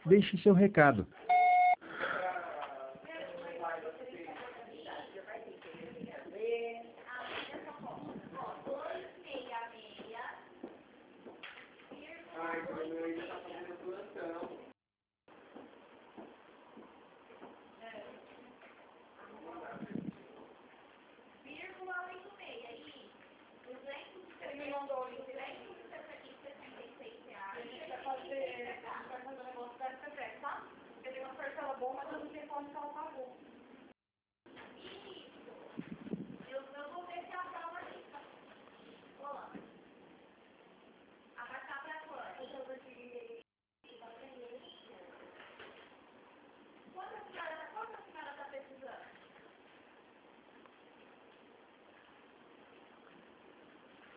Deixe seu recado. Vai fazer o negócio da Cefé, tá? Porque tem uma parcela boa, mas eu não sei quanto que ela pagou.